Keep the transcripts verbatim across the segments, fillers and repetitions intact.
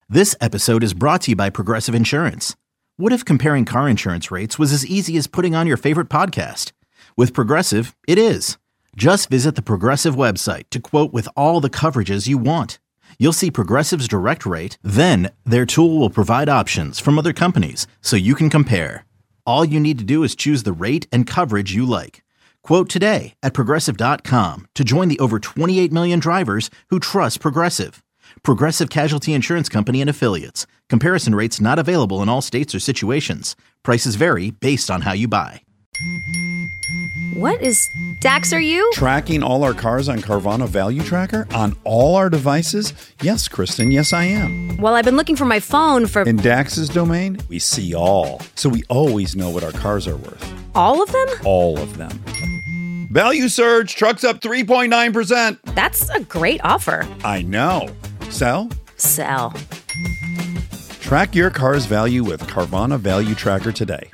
This episode is brought to you by Progressive Insurance. What if comparing car insurance rates was as easy as putting on your favorite podcast? With Progressive, it is. Just visit the Progressive website to quote with all the coverages you want. You'll see Progressive's direct rate, then their tool will provide options from other companies so you can compare. All you need to do is choose the rate and coverage you like. Quote today at progressive dot com to join the over twenty-eight million drivers who trust Progressive. Progressive Casualty Insurance Company and Affiliates. Comparison rates not available in all states or situations. Prices vary based on how you buy. What is Dax, are you? Tracking all our cars on Carvana Value Tracker on all our devices? Yes, Kristen, yes I am. Well, I've been looking for my phone for... In Dax's domain, we see all. So we always know what our cars are worth. All of them? All of them. Value surge, trucks up three point nine percent. That's a great offer. I know. Sell? Sell. Track your car's value with Carvana Value Tracker today.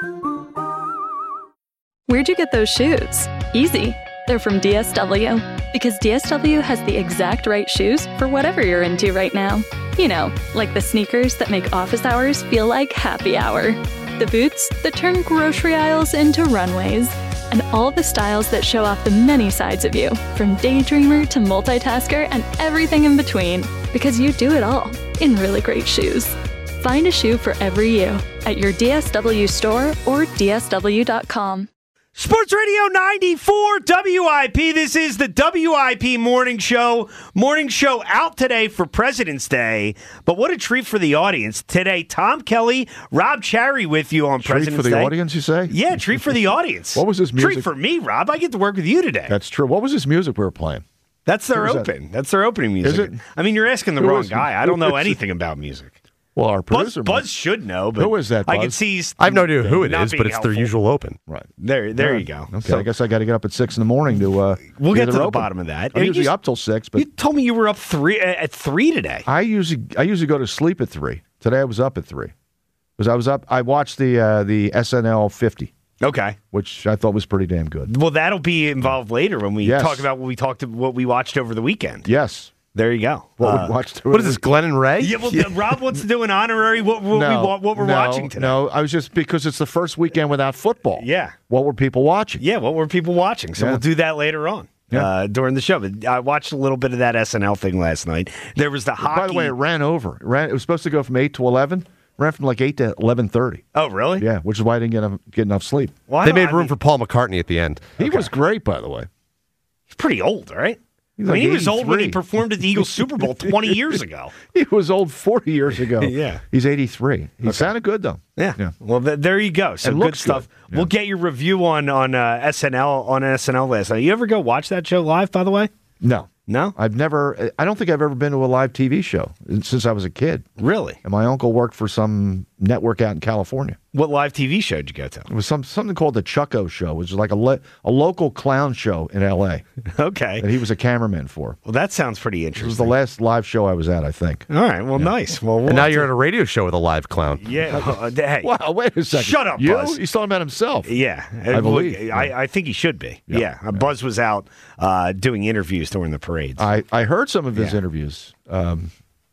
Where'd you get those shoes? Easy. They're from D S W. Because D S W has the exact right shoes for whatever you're into right now. You know, like the sneakers that make office hours feel like happy hour. The boots that turn grocery aisles into runways. And all the styles that show off the many sides of you, from daydreamer to multitasker and everything in between. Because you do it all in really great shoes. Find a shoe for every you at your D S W store or D S W dot com. Sports Radio ninety-four W I P. This is the W I P Morning Show. Morning Show out today for President's Day. But what a treat for the audience. Today, Tom Kelly, Rob Cherry with you on treat President's Day. Treat for the audience, you say? Yeah, treat for the audience. What was this music? Treat for me, Rob. I get to work with you today. That's true. What was this music we were playing? That's their open. That? That's their opening music. Is it? I mean, you're asking the Who wrong is, guy. I don't know anything about music. Well, our producer... Buzz, Buzz should know, but who is that, Buzz? I can see he's I have no idea who it is, but it's helpful. their usual open. Right. There there yeah. you go. Okay, So, I guess I got to get up at six in the morning to uh, we'll get to the open. bottom of that. I'm And usually you, up till six, but... You told me you were up three at three today. I usually I usually go to sleep at three. Today I was up at three. Because I was up... I watched the uh, the S N L fifty. Okay. Which I thought was pretty damn good. Well, that'll be involved later when we yes. talk about what we talked what we watched over the weekend. Yes. There you go. What Uh, we watched. What is this, Glenn and Ray? Yeah, well, yeah. Rob wants to do an honorary what, what, no, we, what, what we're no, watching today. No, I was just because it's the first weekend without football. Yeah. What were people watching? Yeah, what were people watching? So Yeah. we'll do that later on Yeah. uh, during the show. But I watched a little bit of that S N L thing last night. There was the hockey. By the way, it ran over. It, ran, it was supposed to go from eight to eleven. Ran from like eight to eleven thirty. Oh, really? Yeah, which is why I didn't get enough, get enough sleep. Well, I They don't- made I room mean, for Paul McCartney at the end. He was great, by the way. He's pretty old, right? He's I mean, like he was old when he eighty-three. performed at the Eagles Super Bowl twenty years ago. He was old forty years ago. Yeah. He's eighty-three. He sounded good, though. Yeah. Yeah. Well, th- there you go. So And good looks stuff. good. Yeah. We'll get your review on on uh, S N L on S N L last night. You ever go watch that show live? By the way, No. no. I've never, I don't think I've ever been to a live T V show since I was a kid. Really? And my uncle worked for some network out in California. What live T V show did you go to? It was some something called the Chucko Show, which is like a, le, a local clown show in L A Okay. that he was a cameraman for. Well, that sounds pretty It was interesting. the last live show I was at, I think. All right. Well, nice. Well, we'll And now have you're to- at a radio show with a live clown. Yeah. uh, hey. Wow, wait a second. Shut up, you? Buzz. He's talking about himself. Yeah, I believe. I, I think he should be. Yeah, Yeah. Uh, Buzz was out uh, doing interviews during the parades. I, I heard some of his Yeah. interviews. Um,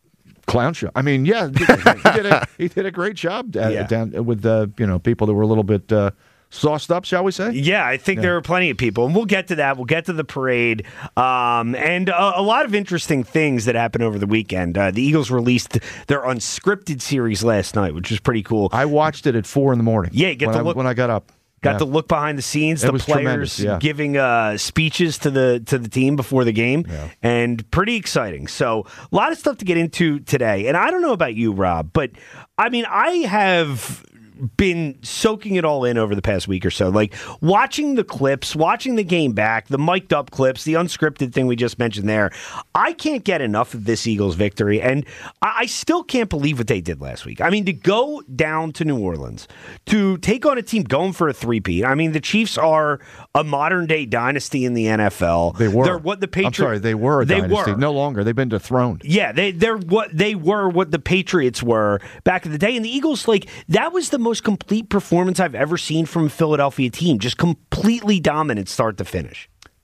clown show. I mean, yeah, he did a, he did a great job down, Yeah. down with uh, you know people that were a little bit uh, sauced up, shall we say? Yeah, I think there are plenty of people, and we'll get to that. We'll get to the parade, um, and a, a lot of interesting things that happened over the weekend. Uh, the Eagles released their unscripted series last night, which was pretty cool. I watched it at four in the morning. Yeah, you get when to I, look- when I got up. Got Yeah. to look behind the scenes, It the was players tremendous, yeah. giving uh, speeches to the to the team before the game, Yeah. and pretty exciting. So a lot of stuff to get into today. And I don't know about you, Rob, but I mean, I have been soaking it all in over the past week or so. Like watching the clips, watching the game back, the mic'd up clips, the unscripted thing we just mentioned there. I can't get enough of this Eagles victory, and I, I still can't believe what they did last week. I mean, to go down to New Orleans, to take on a team going for a three-peat. I mean, the Chiefs are a modern-day dynasty in the N F L. They were. They're what the Patriots... I'm sorry, they were a they dynasty. Were. No longer. They've been dethroned. Yeah, they they're what they were what the Patriots were back in the day. And the Eagles, like, that was the most complete performance I've ever seen from a Philadelphia team. Just completely dominant start to finish.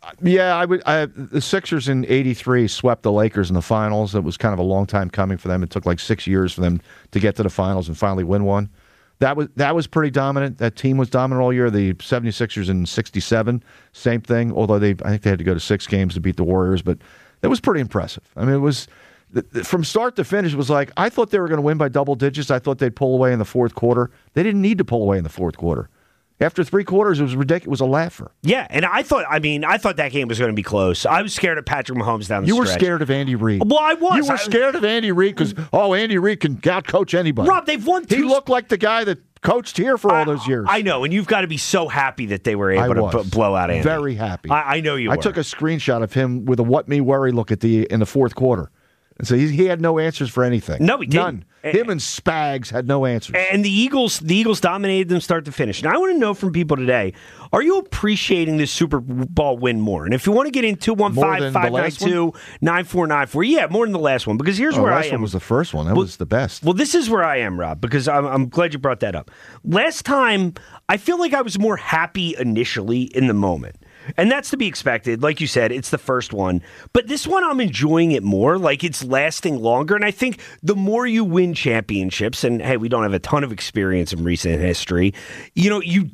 Yeah, I would. I, the Sixers in eighty-three swept the Lakers in the finals. It was kind of a long time coming for them. It took like six years for them to get to the finals and finally win one. That was that was pretty dominant. That team was dominant all year. The seventy-sixers in sixty-seven, same thing. Although they, I think they had to go to six games to beat the Warriors, but it was pretty impressive. I mean, it was from start to finish. It was like I thought they were going to win by double digits. I thought they'd pull away in the fourth quarter. They didn't need to pull away in the fourth quarter. After three quarters, it was ridiculous. It was a laugher. Yeah, and I thought, I mean, I thought that game was going to be close. I was scared of Patrick Mahomes down the you stretch. You were scared of Andy Reid. Well, I was. You were I, scared of Andy Reid because, oh, Andy Reid can out-coach anybody. Rob, they've won two. He looked like the guy that coached here for all I, those years. I know, and you've got to be so happy that they were able I to was. b- blow out Andy. Very happy. I, I know you I were. took a screenshot of him with a what me worry look at the in the fourth quarter. And so he, he had no answers for anything. No, he didn't. None. Him and Spags had no answers. And the Eagles, the Eagles dominated them start to finish. Now, I want to know from people today: are you appreciating this Super Bowl win more? And if you want to get in two one five five nine two nine four nine four, yeah, more than the last one. Because here's oh, where the I last am. one was the first one. That well, was the best. Well, this is where I am, Rob. Because I'm, I'm glad you brought that up. Last time, I feel like I was more happy initially in the moment. And that's to be expected. Like you said, it's the first one. But this one, I'm enjoying it more. Like, it's lasting longer. And I think the more you win championships, and hey, we don't have a ton of experience in recent history, you know, you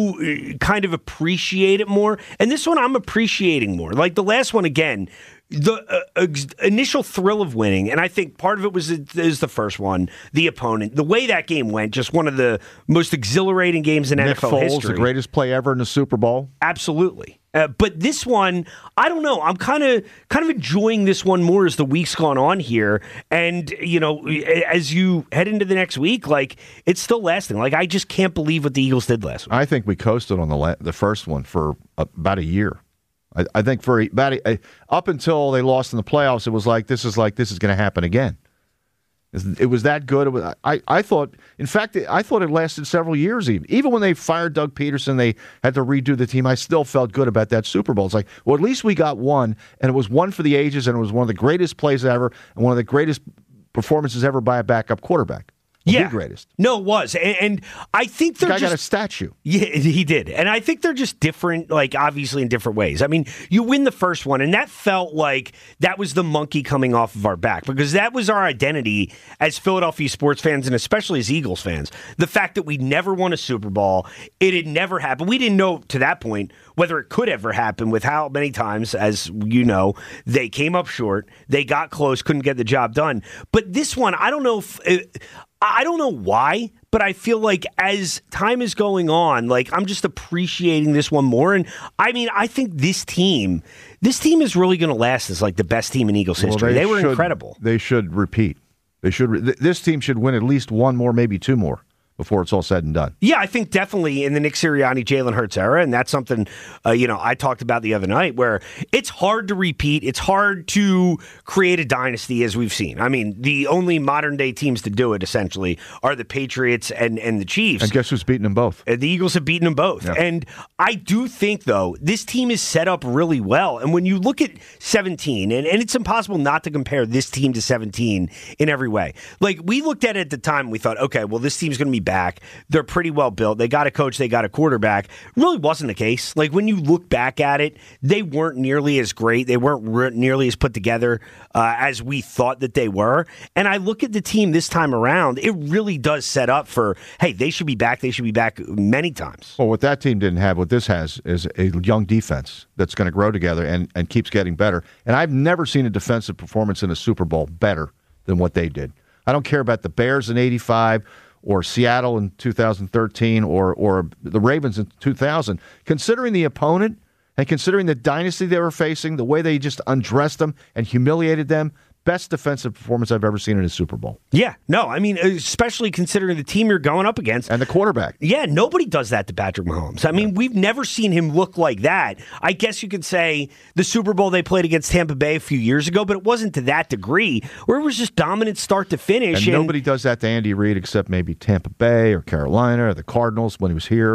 do kind of appreciate it more. And this one, I'm appreciating more. Like the last one, again, the uh, ex- initial thrill of winning, and I think part of it was is the first one, the opponent, the way that game went, just one of the most exhilarating games in Nick N F L Foles, history. the greatest play ever in the Super Bowl. Absolutely. Uh, but this one, I don't know. I'm kind of kind of enjoying this one more as the week's gone on here. And, you know, as you head into the next week, like, it's still lasting. Like, I just can't believe what the Eagles did last week. I think we coasted on the la- the first one for about a year. I, I think for about a, up until they lost in the playoffs, it was like, this is like, this is going to happen again. It was that good. It was, I, I thought, in fact, I thought it lasted several years even. Even when they fired Doug Peterson, they had to redo the team. I still felt good about that Super Bowl. It's like, well, at least we got one, and it was one for the ages, and it was one of the greatest plays ever, and one of the greatest performances ever by a backup quarterback. Yeah, the greatest. No, it was, and, and I think they're the guy just, got a statue. Yeah, he did, and I think they're just different. Like, obviously, in different ways. I mean, you win the first one, and that felt like that was the monkey coming off of our back, because that was our identity as Philadelphia sports fans, and especially as Eagles fans. The fact that we never won a Super Bowl, it had never happened. We didn't know to that point whether it could ever happen. With how many times, as you know, they came up short, they got close, couldn't get the job done. But this one, I don't know if. It, I don't know why, but I feel like as time is going on, like I'm just appreciating this one more. And I mean, I think this team, this team is really going to last as like the best team in Eagles Well, history. they They were should, incredible. They should repeat. They should. Re- this team should win at least one more, maybe two more, before it's all said and done. Yeah, I think definitely in the Nick Sirianni, Jalen Hurts era, and that's something, uh, you know, I talked about the other night, where it's hard to repeat. It's hard to create a dynasty, as we've seen. I mean, the only modern-day teams to do it, essentially, are the Patriots and, and the Chiefs. And guess who's beating them both? The Eagles have beaten them both. Yeah. And I do think, though, this team is set up really well. And when you look at seventeen, and, and it's impossible not to compare this team to seventeen in every way. Like, we looked at it at the time, and we thought, okay, well, this team's going to be back. They're pretty well built. They got a coach. They got a quarterback. Really wasn't the case. Like, when you look back at it, they weren't nearly as great. They weren't re- nearly as put together uh, as we thought that they were. And I look at the team this time around, it really does set up for, hey, they should be back. They should be back many times. Well, what that team didn't have, what this has, is a young defense that's going to grow together and, and keeps getting better. And I've never seen a defensive performance in a Super Bowl better than what they did. I don't care about the Bears in eighty-five or Seattle in two thousand thirteen or or the Ravens in two thousand. Considering the opponent and considering the dynasty they were facing, the way they just undressed them and humiliated them, best defensive performance I've ever seen in a Super Bowl. Yeah, no, I mean, especially considering the team you're going up against. And the quarterback. Yeah, nobody does that to Patrick Mahomes. I mean, we've never seen him look like that. I guess you could say the Super Bowl they played against Tampa Bay a few years ago, but it wasn't to that degree, where it was just dominant start to finish. And, and nobody does that to Andy Reid except maybe Tampa Bay or Carolina or the Cardinals when he was here. Or,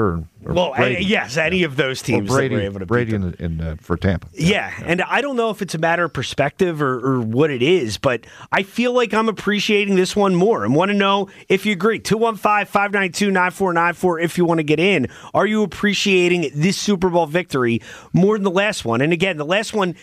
Or Well, Brady. uh, yes, any of those teams Or Brady, that were able to Brady beat them. in, in, uh, for Tampa. Yeah, and I don't know if it's a matter of perspective or, or what it is, but I feel like I'm appreciating this one more and want to know if you agree. two one five, five nine two, nine four nine four if you want to get in. Are you appreciating this Super Bowl victory more than the last one? And again, the last one,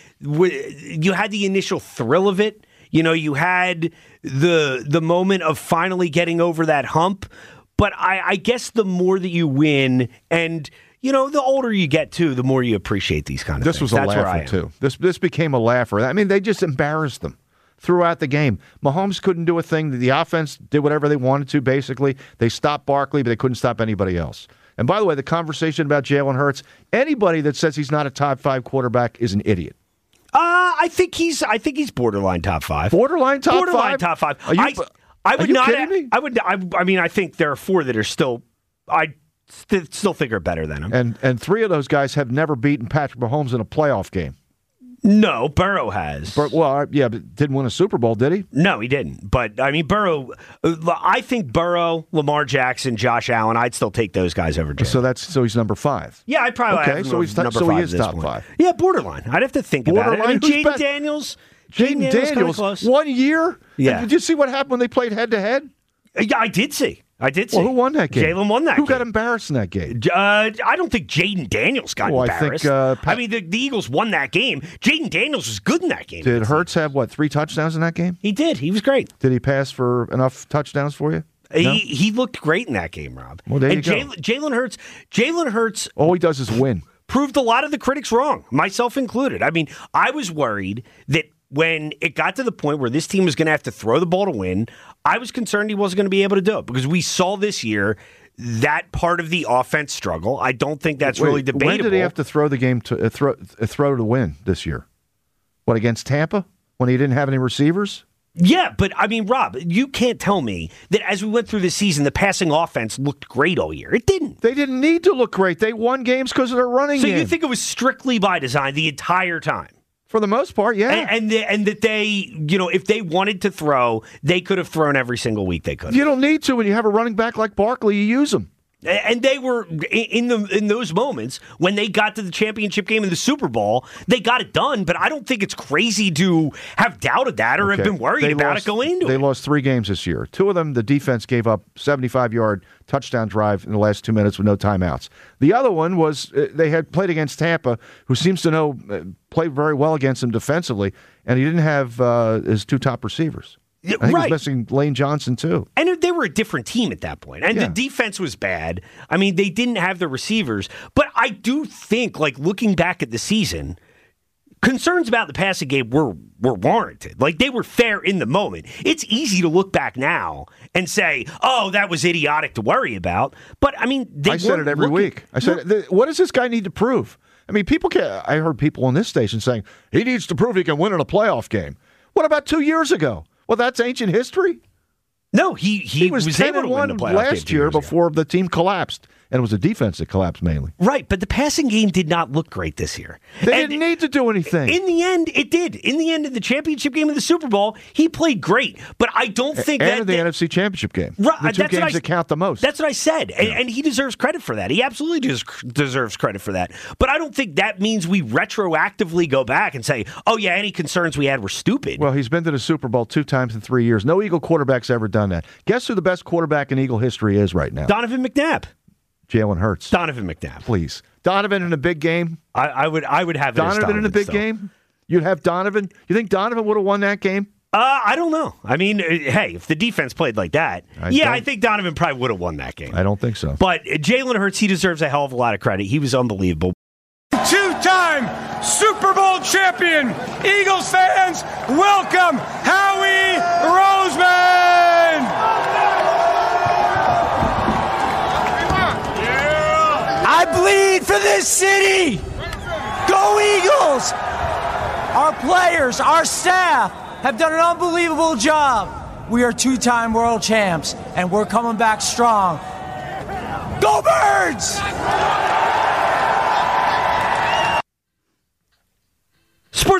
you had the initial thrill of it. You know, you had the the moment of finally getting over that hump. But I, I guess the more that you win, and you know, the older you get too, the more you appreciate these kind of this things. was a That's where I laugher am. too. This this became a laugher. I mean, they just embarrassed them throughout the game. Mahomes couldn't do a thing. The offense did whatever they wanted to. Basically, they stopped Barkley, but they couldn't stop anybody else. And by the way, the conversation about Jalen Hurts, anybody that says he's not a top five quarterback is an idiot. Uh, I think he's. I think he's borderline top five. Borderline top borderline five. top five. Are you, I, I would are you not. kidding me? I would. I, I mean, I think there are four that are still. I st- still think are better than him. And and three of those guys have never beaten Patrick Mahomes in a playoff game. No, Burrow has. But, well, yeah, but didn't win a Super Bowl, did he? No, he didn't. But, I mean, Burrow, I think Burrow, Lamar Jackson, Josh Allen, I'd still take those guys over Jalen. So that's so he's number five. Yeah, I'd probably Okay, have him so he's number top- so five he is at this top point. five. Yeah, borderline. I'd have to think about it. I Borderline? mean, Who's Jaden bet- Daniels. Jaden Daniels, kinda Daniels, close. one year? Yeah. Did you see what happened when they played head-to-head? Yeah, I did see. I did see. Well, who won that game? Jalen won that Who game. got embarrassed in that game? Uh, I don't think Jaden Daniels got Well, I think, embarrassed. uh, Pat- I mean, the, the Eagles won that game. Jaden Daniels was good in that game. Did Hurts have, what, three touchdowns in that game? He did. He was great. Did he pass for enough touchdowns for you? He No? he looked great in that game, Rob. Well, there and you go. Jalen Jalen Hurts, Jalen Hurts All he does is win. proved a lot of the critics wrong, myself included. I mean, I was worried that when it got to the point where this team was going to have to throw the ball to win, I was concerned he wasn't going to be able to do it because we saw this year that part of the offense struggle. I don't think that's Wait, really debatable. When did he have to throw the game to uh, throw uh, throw to win this year? What, against Tampa when he didn't have any receivers? Yeah, but I mean, Rob, you can't tell me that as we went through the season, the passing offense looked great all year. It didn't. They didn't need to look great. They won games because of their running So game. you think it was strictly by design the entire time? For the most part, yeah. And and, the, and that they, you know, if they wanted to throw, they could have thrown every single week they could. You don't need to when you have a running back like Barkley. You use him. And they were in the in those moments when they got to the championship game in the Super Bowl, they got it done. But I don't think it's crazy to have doubted that or Okay. have been worried They about lost- it going into They it. lost three games this year. Two of them, the defense gave up seventy-five-yard touchdown drive in the last two minutes with no timeouts. The other one was uh, they had played against Tampa, who seems to know uh, play very well against them defensively, and he didn't have uh, his two top receivers. Yeah, I think right. he was missing Lane Johnson too. And they were a different team at that point. And Yeah. the defense was bad. I mean, they didn't have the receivers. But I do think, like, looking back at the season, concerns about the passing game were were warranted. Like, they were fair in the moment. It's easy to look back now and say, oh, that was idiotic to worry about. But, I mean, they I said it weren't every looking- week. I said, th- what does this guy need to prove? I mean, people can. I heard people on this station saying he needs to prove he can win in a playoff game. What about two years ago? Well, that's ancient history. No, he, he, He was, was ten able and to win one the playoff game last two year years ago. before the team collapsed, and it was a defense that collapsed mainly. Right, but the passing game did not look great this year. They And didn't need to do anything. In the end, it did. In the end of the championship game of the Super Bowl, he played great. But I don't think and that in the that- N F C Championship game, Right, the two that's what games I- that count the most. That's what I said. And, and he deserves credit for that. He absolutely des- deserves credit for that. But I don't think that means we retroactively go back and say, oh, yeah, any concerns we had were stupid. Well, he's been to the Super Bowl two times in three years. No Eagle quarterback's ever done that. Guess who the best quarterback in Eagle history is right now? Donovan McNabb. Jalen Hurts. Donovan McNabb. Please. Donovan in a big game. I, I would I would have it as Donovan in a big still. game. You'd have Donovan. You think Donovan would have won that game? Uh, I don't know. I mean, uh, hey, if the defense played like that, I yeah, don't- I think Donovan probably would have won that game. I don't think so. But uh, Jalen Hurts, he deserves a hell of a lot of credit. He was unbelievable. Two-time Super Bowl champion, Eagles fans, welcome Howie Roseman! I bleed for this city! Go Eagles! Our players, our staff have done an unbelievable job. We are two-time world champs, and we're coming back strong. Go Birds! Sports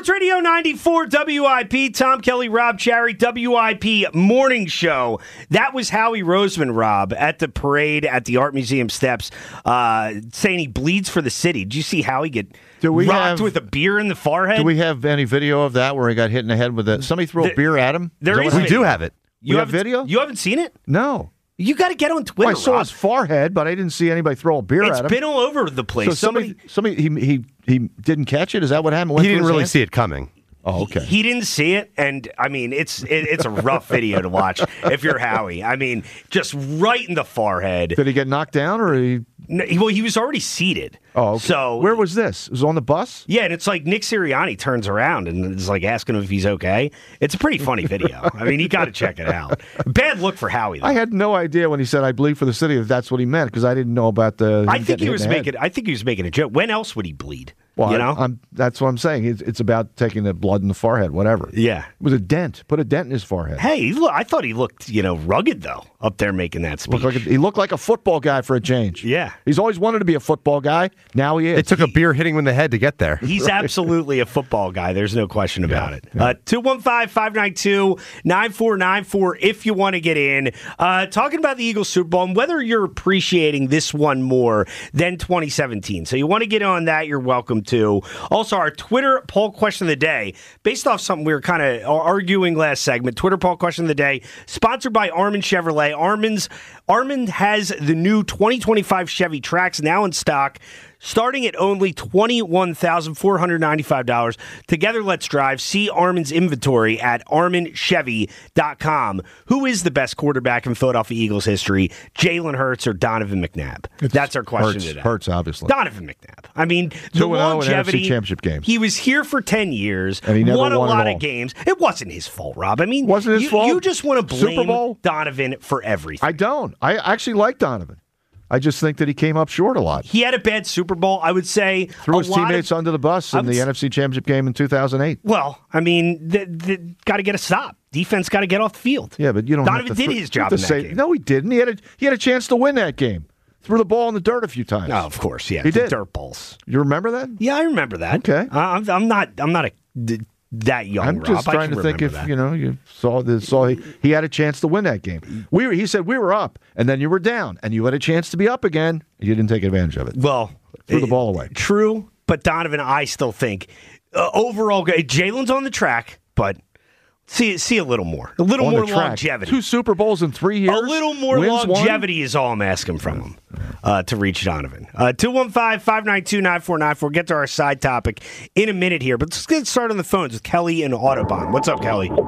Sports Radio ninety-four W I P, Tom Kelly, Rob Cherry, W I P Morning Show. That was Howie Roseman, Rob, at the parade at the Art Museum steps, uh, saying he bleeds for the city. Did you see Howie get Do we rocked have- with a beer in the forehead? Do we have any video of that where he got hit in the head with a somebody threw a There- beer at him? there that is what We video. do have it. you we have haven't- video? You haven't seen it? No. You got to get on Twitter, Well, I saw Rob. his forehead, but I didn't see anybody throw a beer It's at him. been all over the place. so somebody, somebody, he, he, he didn't catch it. Is that what happened? Went He through didn't his really hand? see it coming. Oh, okay. He didn't see it, and I mean, it's it, it's a rough video to watch if you're Howie. I mean, just right in the forehead. Did he get knocked down, or he? No, he- well, he was already seated. Oh, okay. So where was this? It was on the bus. yeah, and it's like Nick Sirianni turns around and is like asking him if he's okay. It's a pretty funny video. I mean, you got to check it out. Bad look for Howie, though. I had no idea when he said "I bleed for the city" that that's what he meant because I didn't know about the. I him think getting he hit was in the head. making. I think he was making a joke. When else would he bleed? Well, you I- know. I'm, that's what I'm saying. It's, it's about taking the blood in the forehead, whatever. Yeah. It was a dent. Put a dent in his forehead. Hey, he look, I thought he looked, you know, rugged though up there making that speech. Looked like a, he looked like a football guy for a change. Yeah. He's always wanted to be a football guy. Now he is. It took a beer hitting him in the head to get there. He's absolutely a football guy. There's no question about it. Uh, two one five, five nine two, nine four nine four if you want to get in. Uh, talking about the Eagles Super Bowl and whether you're appreciating this one more than twenty seventeen. So you want to get on that, you're welcome to. Also, our Twitter poll question of the day, based off something we were kind of arguing last segment, Twitter poll question of the day, sponsored by Armin Chevrolet. Armin's, Armin has the new twenty twenty-five Chevy Trax now in stock, starting at only twenty-one thousand four hundred ninety-five dollars. Together, let's drive. See Armin's inventory at armin chevy dot com. Who is the best quarterback in Philadelphia Eagles history, Jalen Hurts or Donovan McNabb? That's our question Hurts, today. Hurts, obviously. Donovan McNabb. I mean, the two and oh in N F C longevity. championship games. He was here for ten years, And he never won a won it lot all. of games. It wasn't his fault, Rob. I mean, Wasn't his you, fault? You just want to Super blame Bowl? Donovan for everything. I don't. I actually like Donovan. I just think that he came up short a lot. He had a bad Super Bowl. I would say Threw a his lot of- teammates under the bus I in would the s- N F C championship game in two thousand eight. Well, I mean, th- th- got to get a stop. Defense got to get off the field. Yeah, but you don't. Donovan have to did th- his you have job to in say, that game. No, he didn't. He had a he had a chance to win that game. Threw the ball in the dirt a few times. Oh, of course, yeah. He the did. dirt balls. You remember that? Yeah, I remember that. Okay. Uh, I'm, I'm not. I'm not a d- that young. I'm just Rob. I trying can to think remember if that. you know you saw the saw he, he had a chance to win that game. We were, he said we were up and then you were down and you had a chance to be up again. You didn't take advantage of it. Well, Threw the it- ball away. True, but Donovan, I still think uh, overall, Jalen's on the track, but see see a little more, a little On more the track. longevity. Two Super Bowls in three years. A little more Wins one? longevity is all I'm asking from him uh, to reach Donovan. Uh, two one five, five nine two, nine four nine four. Get to our side topic in a minute here, but let's get started on the phones with Kelly and Audubon. What's up, Kelly? Hey,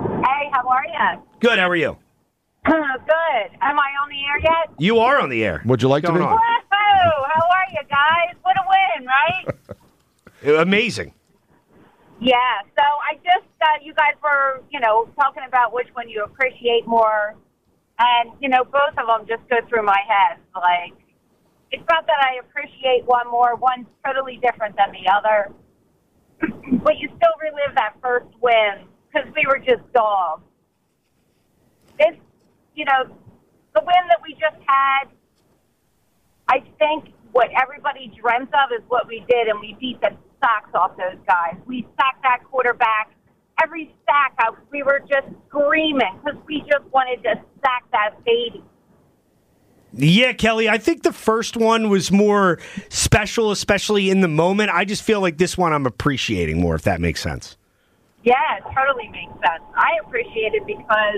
how are you? Good. How are you? Good. Am I on the air yet? You are on the air. Would you like What's to be? going Woohoo! How are you guys? What a win, right? on? Amazing. Yeah. So I just, uh, you guys were, you know, talking about which one you appreciate more, and you know, both of them just go through my head. Like, it's not that I appreciate one more. One's totally different than the other, but you still relive that first win because we were just dogs. It's, you know, the win that we just had, I think what everybody dreamt of is what we did, and we beat the socks off those guys. We sacked that quarterback. Every sack, I, we were just screaming because we just wanted to sack that baby. Yeah, Kelly, I think the first one was more special, especially in the moment. I just feel like this one I'm appreciating more, if that makes sense. Yeah, it totally makes sense. I appreciate it because,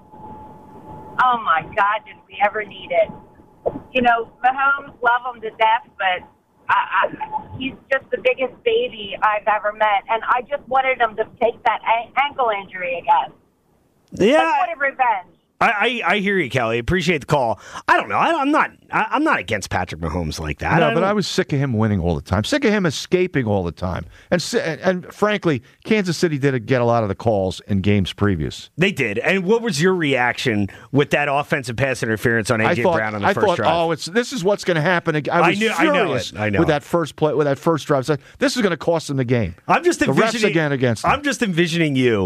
oh my God, did we ever need it? You know, Mahomes, love him to death, but I, I, he's just the biggest baby I've ever met, and I just wanted him to take that a- ankle injury again. Yeah, I wanted revenge. I, I, I hear you, Kelly. Appreciate the call. I don't know. I, I'm not. I, I'm not against Patrick Mahomes like that. No, I but don't- I was sick of him winning all the time. Sick of him escaping all the time. And si- and, and frankly, Kansas City did get a lot of the calls in games previous. They did. And what was your reaction with that offensive pass interference on A J I thought, Brown on the I first thought, drive? oh, it's this is what's going to happen. I I was knew- I know furious it. I know with it. that first play, with that first drive. I said, this is going to cost them the game. I'm just the refs envisioning again against them. I'm just envisioning you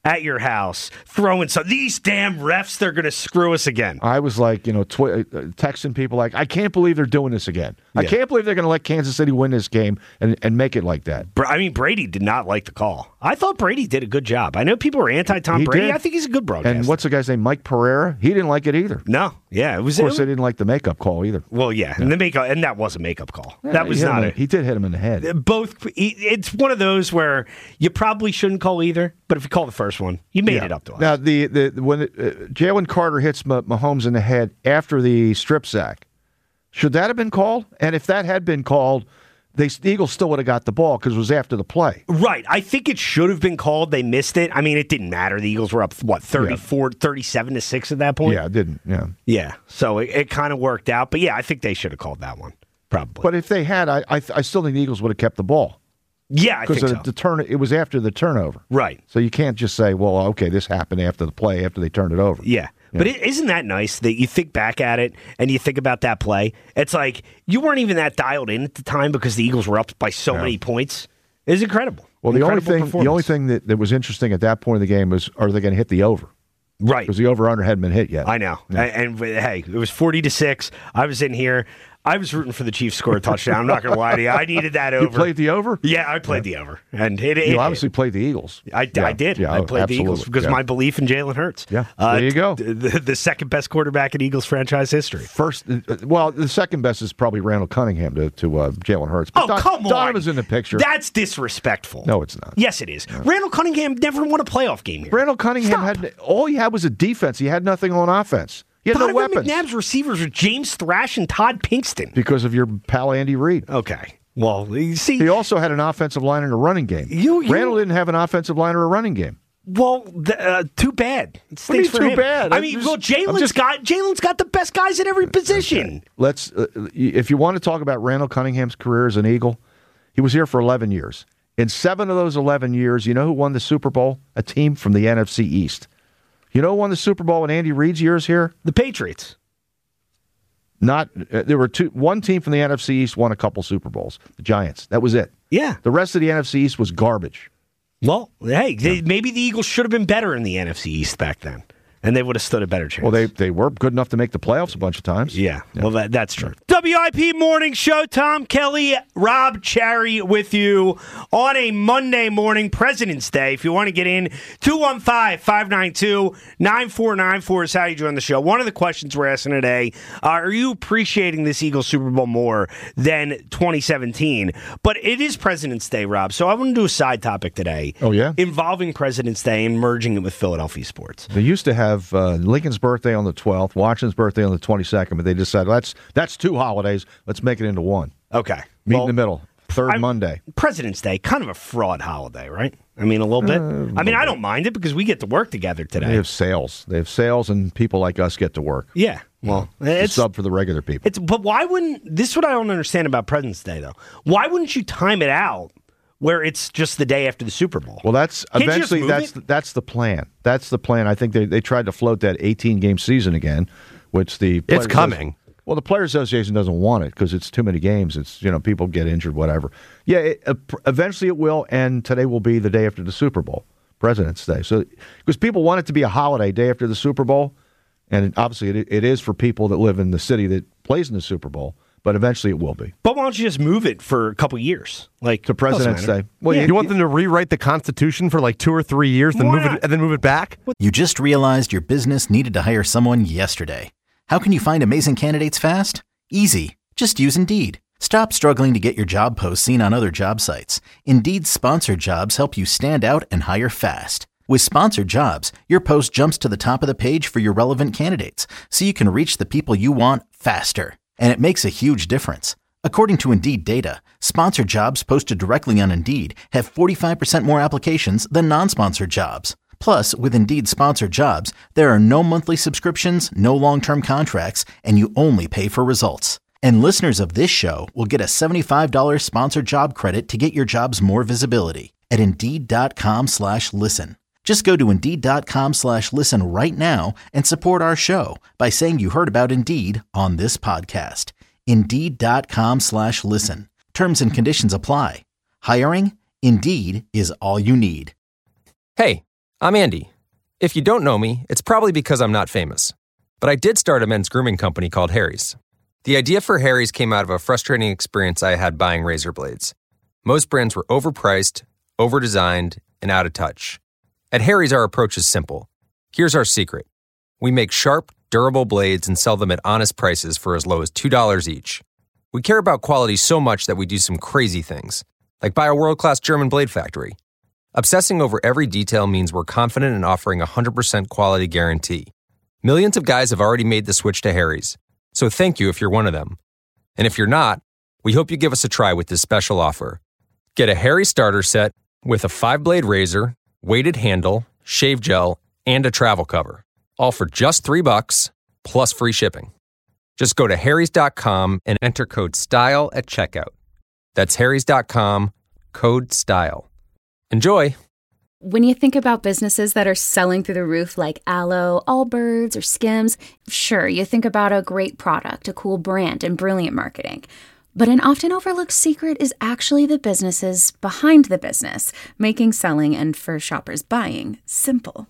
at your house, throwing some, these damn refs, they're going to screw us again. I was like, you know, tw- uh, texting people like, I can't believe they're doing this again. I Yeah. can't believe they're going to let Kansas City win this game and, and make it like that. Br- I mean, Brady did not like the call. I thought Brady did a good job. I know people are anti-Tom He Brady. did. I think he's a good broadcaster. And what's the guy's name? Mike Pereira? He didn't like it either. No, yeah. It was, Of course, it, they didn't like the makeup call either. well, yeah. And, the makeup, and that was a makeup call. Yeah, that was he hit not him a... in- He did hit him in the head. Both, it's one of those where you probably shouldn't call either, but if you call the first one, you made Yeah. it up to us. Now, the, the when it, uh, Jalen Carter hits Mah- Mahomes in the head after the strip sack, should that have been called? And if that had been called, they, the Eagles still would have got the ball because it was after the play. Right. I think it should have been called. They missed it. I mean, it didn't matter. The Eagles were up, what, thirty-four, thirty-seven to six at that point? Yeah, it didn't. Yeah. Yeah. So it, it kind of worked out. But yeah, I think they should have called that one, probably. But if they had, I I, I still think the Eagles would have kept the ball. yeah, I think Because so. the, the turn, it was after the turnover. Right. So you can't just say, well, okay, this happened after the play, after they turned it over. Yeah. But it, isn't that nice that you think back at it and you think about that play? It's like you weren't even that dialed in at the time because the Eagles were up by so Yeah. many points. It's incredible. Well, the only Incredible thing the only performance. thing that, that was interesting at that point of the game was, are they going to hit the over? Right. Because the over-under hadn't been hit yet. I know. And, and hey, it was forty to six. I was in here. I was rooting for the Chiefs to score a touchdown. I'm not going to lie to you. I needed that over. You played the over? Yeah, I played the over. And it, it, You it- obviously played the Eagles. I, Yeah. I did. Yeah, I played absolutely. the Eagles because Yeah. my belief in Jalen Hurts. Yeah. Uh, There you go. The, the second best quarterback in Eagles franchise history. First, uh, well, the second best is probably Randall Cunningham to, to uh, Jalen Hurts. But Oh, Don- come on. Donovan's in the picture. That's disrespectful. No, it's not. Yes, it is. Randall Cunningham never won a playoff game here. Randall Cunningham Stop. had all he had was a defense. He had nothing on offense. He had no Donovan weapons McNabb's receivers are James Thrash and Todd Pinkston. because of your pal Andy Reid. Okay. Well, you see, He also had an offensive line and a running game. You- you- Randall didn't have an offensive line or a running game. well, th- uh, too bad. It What do you stinks for mean, him. too bad? I I'm mean, just- well, I'm Jalen's just- got Jalen's got the best guys at every position. Let's, uh, if you want to talk about Randall Cunningham's career as an Eagle, he was here for eleven years. In seven of those eleven years, you know who won the Super Bowl? A team from the N F C East. You know who won the Super Bowl in Andy Reid's years here? The Patriots. Not uh, there were two. One team from the N F C East won a couple Super Bowls. The Giants. That was it. Yeah. The rest of the N F C East was garbage. Well, hey, they, maybe the Eagles should have been better in the N F C East back then, and they would have stood a better chance. Well, they they were good enough to make the playoffs a bunch of times. Yeah, well, that, that's true. W I P Morning Show, Tom Kelly, Rob Cherry with you on a Monday morning, President's Day. If you want to get in, two one five, five nine two, nine four nine four is how you join the show. One of the questions we're asking today, uh, are you appreciating this Eagles Super Bowl more than twenty seventeen? But it is President's Day, Rob, so I want to do a side topic today. Oh, yeah? Involving President's Day and merging it with Philadelphia sports. They used to have uh, Lincoln's birthday on the twelfth, Washington's birthday on the twenty-second, but they decided that's that's two holidays. Let's make it into one. Okay. Meet Well, in the middle. Third I'm- Monday. President's Day, kind of a fraud holiday, right? I mean, a little bit. I mean, I don't mind it because we get to work together They today. have sales. They have sales, and people like us get to work. Yeah. Well, It's a it's sub for the regular people. it's. But why wouldn't this? Is what I don't understand about President's Day, though. Why wouldn't you time it out where it's just the day after the Super Bowl? Well, that's Can't you just eventually move that's it? that's the plan. That's the plan. I think they they tried to float that eighteen game season again, which the It's Players coming. Well, the Players Association doesn't want it because it's too many games. It's you know people get injured, whatever. Yeah, it, uh, pr- eventually it will, and today will be the day after the Super Bowl, President's Day. So because people want it to be a holiday day after the Super Bowl, and obviously it, it is for people that live in the city that plays in the Super Bowl. But eventually it will be But why don't you just move it for a couple years, like to President's doesn't matter. Day. Well, Yeah. You want them to rewrite the Constitution for like two or three years, then Why move not? it and then move it back? You just realized your business needed to hire someone yesterday. How can you find amazing candidates fast? Easy. Just use Indeed. Stop struggling to get your job posts seen on other job sites. Indeed's sponsored jobs help you stand out and hire fast. With sponsored jobs, your post jumps to the top of the page for your relevant candidates, so you can reach the people you want faster. And it makes a huge difference. According to Indeed data, sponsored jobs posted directly on Indeed have forty-five percent more applications than non-sponsored jobs. Plus, with Indeed sponsored jobs, there are no monthly subscriptions, no long-term contracts, and you only pay for results. And listeners of this show will get a seventy-five dollars sponsored job credit to get your jobs more visibility at Indeed.com slash listen. Just go to Indeed.com slash listen right now and support our show by saying you heard about Indeed on this podcast. Indeed.com slash listen. Terms and conditions apply. Hiring? Indeed is all you need. Hey, I'm Andy. If you don't know me, it's probably because I'm not famous. But I did start a men's grooming company called Harry's. The idea for Harry's came out of a frustrating experience I had buying razor blades. Most brands were overpriced, overdesigned, and out of touch. At Harry's, our approach is simple. Here's our secret. We make sharp, durable blades and sell them at honest prices for as low as two dollars each. We care about quality so much that we do some crazy things, like buy a world-class German blade factory. Obsessing over every detail means we're confident in offering a one hundred percent quality guarantee. Millions of guys have already made the switch to Harry's, so thank you if you're one of them. And if you're not, we hope you give us a try with this special offer. Get a Harry's starter set with a five-blade razor, weighted handle, shave gel, and a travel cover, all for just three bucks plus free shipping. Just go to harrys dot com and enter code STYLE at checkout. That's harrys dot com, code STYLE. Enjoy! When you think about businesses that are selling through the roof like Aloe, Allbirds, or Skims, sure, you think about a great product, a cool brand, and brilliant marketing. But an often overlooked secret is actually the businesses behind the business, making selling and, for shoppers, buying simple.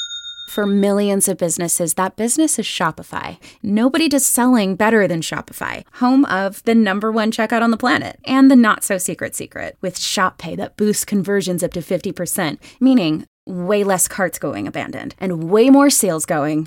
For millions of businesses, that business is Shopify. Nobody does selling better than Shopify, home of the number one checkout on the planet, and the not-so-secret secret, with Shop Pay that boosts conversions up to fifty percent, meaning way less carts going abandoned, and way more sales going.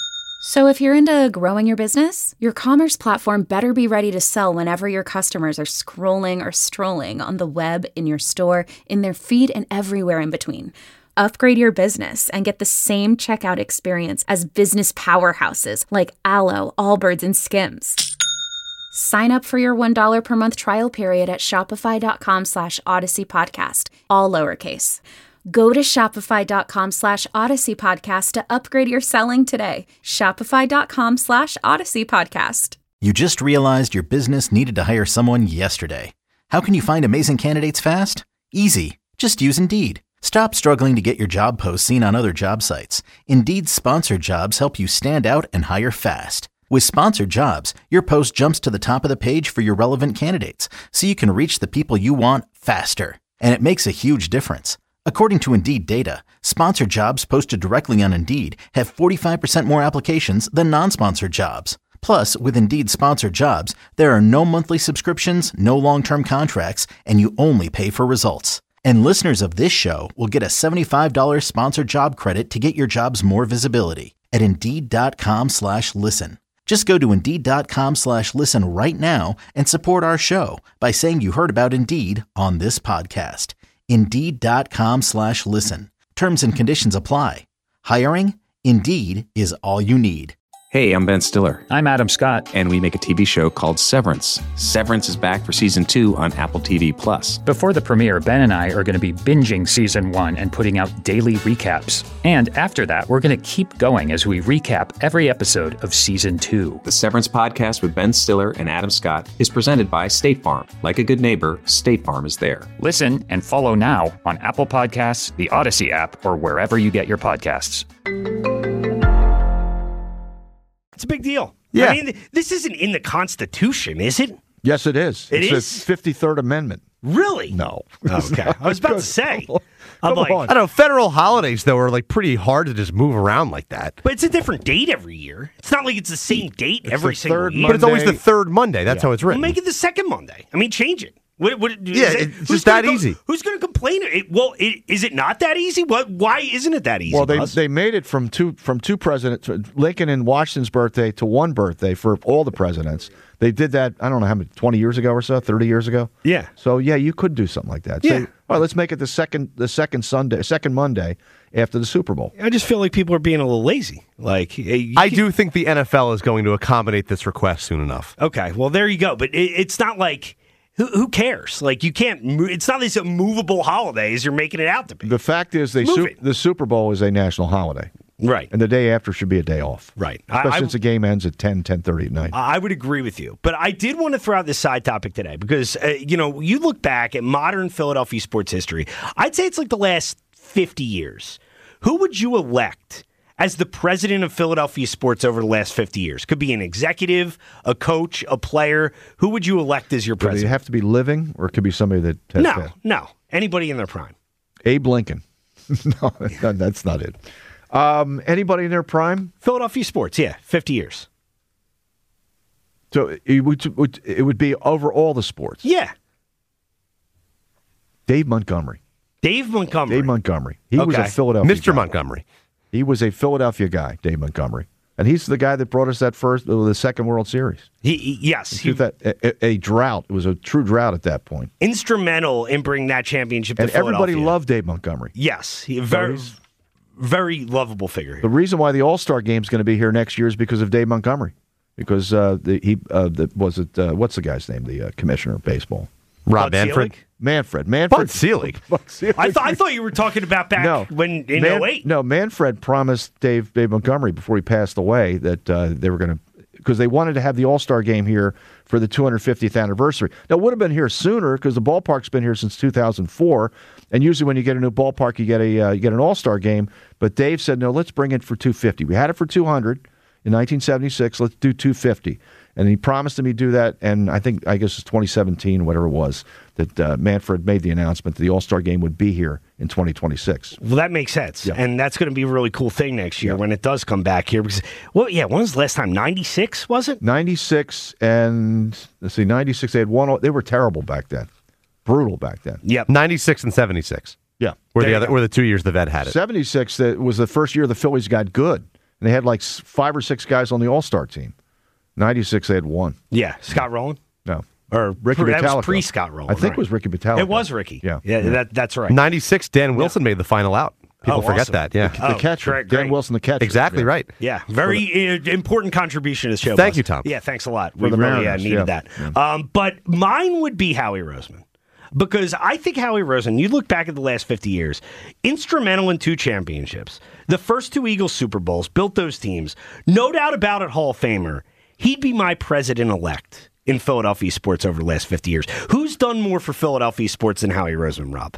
So if you're into growing your business, your commerce platform better be ready to sell whenever your customers are scrolling or strolling on the web, in your store, in their feed, and everywhere in between. Upgrade your business and get the same checkout experience as business powerhouses like Aloe, Allbirds, and Skims. Sign up for your one dollar per month trial period at shopify.com slash Odyssey Podcast, all lowercase. Go to shopify.com slash Odyssey Podcast to upgrade your selling today. Shopify.com slash Odyssey Podcast. You just realized your business needed to hire someone yesterday. How can you find amazing candidates fast? Easy. Just use Indeed. Stop struggling to get your job posts seen on other job sites. Indeed's sponsored jobs help you stand out and hire fast. With sponsored jobs, your post jumps to the top of the page for your relevant candidates, so you can reach the people you want faster. And it makes a huge difference. According to Indeed data, sponsored jobs posted directly on Indeed have forty-five percent more applications than non-sponsored jobs. Plus, with Indeed sponsored jobs, there are no monthly subscriptions, no long-term contracts, and you only pay for results. And listeners of this show will get a seventy-five dollars sponsored job credit to get your jobs more visibility at Indeed.com slash listen. Just go to Indeed.com slash listen right now and support our show by saying you heard about Indeed on this podcast. Indeed.com slash listen. Terms and conditions apply. Hiring? Indeed is all you need. Hey, I'm Ben Stiller. I'm Adam Scott. And we make a T V show called Severance. Severance is back for season two on Apple T V Plus. Before the premiere, Ben and I are going to be binging season one and putting out daily recaps. And after that, we're going to keep going as we recap every episode of season two. The Severance podcast with Ben Stiller and Adam Scott is presented by State Farm. Like a good neighbor, State Farm is there. Listen and follow now on Apple Podcasts, the Odyssey app, or wherever you get your podcasts. It's a big deal. Yeah. I mean, this isn't in the Constitution, is it? Yes, it is. It it's is? the fifty-third Amendment. Really? No. Okay. I was about to say. I'm like, I don't know. Federal holidays, though, are like pretty hard to just move around like that. But it's a different date every year. It's not like it's the same date It's every the single third year. But it's always the third Monday. That's Yeah. how it's Well, written. make it the second Monday. I mean, change it. What, what, is Yeah, it- it's who's just gonna that go- easy. Who's going to complain? It, well, it, is it not that easy? What? Why isn't it that easy? Well, they Buzz? they made it from two from two presidents, Lincoln and Washington's birthday, to one birthday for all the presidents. They did that, I don't know how many, twenty years ago or so, thirty years ago. Yeah. So yeah, you could do something like that. Yeah. Say, all right, let's make it the second the second Sunday, second Monday after the Super Bowl. I just feel like people are being a little lazy. Like hey, you I can- do think the N F L is going to accommodate this request soon enough. Okay, well there you go. But it, it's not like who, who cares? Like you can't. mo- It's not these immovable holidays you're making it out to be. The fact is, they Move su- it. the Super Bowl is a national holiday, Right. and the day after should be a day off. Right. I- Especially I- since the game ends at ten, ten thirty at night. I would agree with you. But I did want to throw out this side topic today because, uh, you know, you look back at modern Philadelphia sports history, I'd say it's like the last fifty years. Who would you elect as the president of Philadelphia sports over the last fifty years? Could be an executive, a coach, a player. Who would you elect as your Do they president? have to be living, or it could be somebody that has No, passed? no. Anybody in their prime. Abe Lincoln. no, no, that's not it. Um, anybody in their prime? Philadelphia sports, yeah, fifty years. So it would, it would be over all the sports? Yeah. Dave Montgomery. Dave Montgomery. Dave Montgomery. He okay. was a Philadelphia Mister guy. Montgomery. He was a Philadelphia guy, Dave Montgomery. And he's the guy that brought us that first, the second World Series. He, he yes. He, that, a, a drought. It was a true drought at that point. Instrumental in bringing that championship to and Philadelphia. And everybody loved Dave Montgomery. Yes. He, very, very lovable figure. The reason why the All-Star game is going to be here next year is because of Dave Montgomery. Because uh, the, he uh, the, was it uh, what's the guy's name? The uh, commissioner of baseball, Rob Bud Manfred. Selig? Manfred. Manfred. Bud Selig. Bud Selig. I thought I thought you were talking about back no. when in Man, oh eight. No, Manfred promised Dave Dave Montgomery before he passed away that uh, they were going to because they wanted to have the All-Star game here for the two hundred fiftieth anniversary. Now, it would have been here sooner because the ballpark's been here since two thousand four, and usually when you get a new ballpark, you get a uh, you get an All-Star game. But Dave said, no, let's bring it for two hundred fifty. We had it for two hundred in nineteen seventy-six. Let's do two hundred fifty. And he promised him he'd do that, and I think, I guess it's twenty seventeen, whatever it was, that uh, Manfred made the announcement that the All-Star game would be here in twenty twenty-six. Well, that makes sense. Yeah. And that's going to be a really cool thing next year yeah. when it does come back here. Because, well, yeah, when was the last time? ninety-six, was it? ninety-six, and let's see, ninety-six, they had one, they were terrible back then. Brutal back then. Yep. ninety-six and seventy-six. Yeah. Were the, other, were the two years the vet had it. seventy-six that was the first year the Phillies got good. And they had like five or six guys on the All-Star team. ninety-six, they had one. Yeah, Scott Rowland? No. Or Ricky pre, Metallico. That was pre-Scott Rowland. I think right. it was Ricky Metallico. It was Ricky. Yeah. Yeah, yeah. That, that's right. ninety-six, Dan Wilson yeah. made the final out. People oh, forget awesome. that, yeah. The, the oh, catcher. Great, Dan great. Wilson, the catcher. Exactly yeah. right. Yeah, very uh, important contribution to the show. Thank boss. you, Tom. Yeah, thanks a lot. For we the really Mariners, uh, needed yeah. that. Yeah. Um, but mine would be Howie Roseman. Because I think Howie Roseman, you look back at the last fifty years, instrumental in two championships, the first two Eagles Super Bowls, built those teams. No doubt about it, Hall of Famer. He'd be my president-elect in Philadelphia sports over the last fifty years. Who's done more for Philadelphia sports than Howie Roseman, Rob?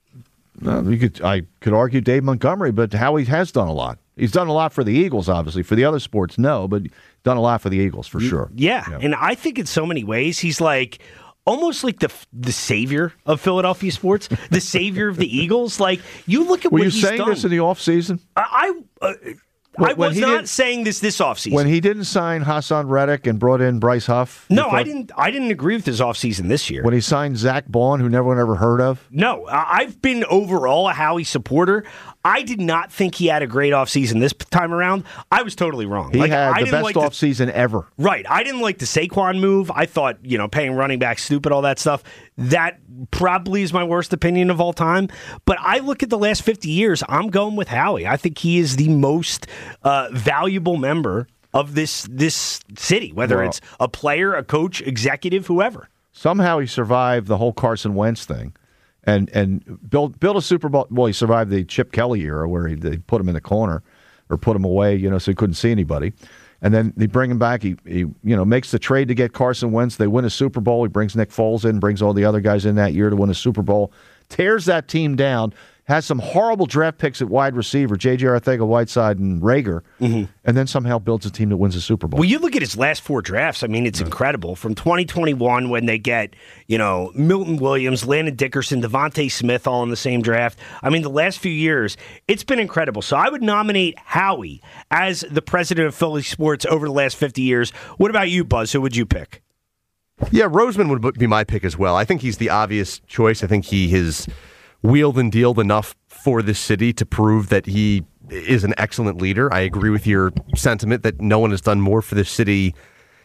No, you could, I could argue Dave Montgomery, but Howie has done a lot. He's done a lot for the Eagles, obviously. For the other sports, no, but done a lot for the Eagles, for sure. Yeah, yeah. and I think in so many ways, he's like almost like the the savior of Philadelphia sports, the savior of the Eagles. Like, you look at Were what you he's saying done. this in the offseason? I... I uh, When- I when was he not did- saying this this offseason. When he didn't sign Hassan Reddick and brought in Bryce Huff? No, you I thought- didn't. I didn't agree with his offseason this year. When he signed Zach Baun, who no one ever heard of? No, I- I've been overall a Howie supporter. I did not think he had a great offseason this time around. I was totally wrong. He like, had I the didn't best like the- offseason ever. Right. I didn't like the Saquon move. I thought, you know, paying running back stupid, all that stuff. That probably is my worst opinion of all time. But I look at the last fifty years, I'm going with Howie. I think he is the most uh, valuable member of this this city, whether Well, it's a player, a coach, executive, whoever. Somehow he survived the whole Carson Wentz thing. And and build build a Super Bowl. Well, he survived the Chip Kelly era where he, they put him in the corner or put him away, you know, so he couldn't see anybody. And then they bring him back. He, he you know makes the trade to get Carson Wentz. They win a Super Bowl. He brings Nick Foles in, brings all the other guys in that year to win a Super Bowl. Tears that team down. Has some horrible draft picks at wide receiver, J J Arcega-Whiteside and Rager, mm-hmm. and then somehow builds a team that wins a Super Bowl. Well, you look at his last four drafts. I mean, it's incredible. From twenty twenty-one, when they get, you know, Milton Williams, Landon Dickerson, Devontae Smith all in the same draft. I mean, the last few years, it's been incredible. So I would nominate Howie as the president of Philly sports over the last fifty years. What about you, Buzz? Who would you pick? Yeah, Roseman would be my pick as well. I think he's the obvious choice. I think he has wheeled and dealed enough for this city to prove that he is an excellent leader. I agree with your sentiment that no one has done more for this city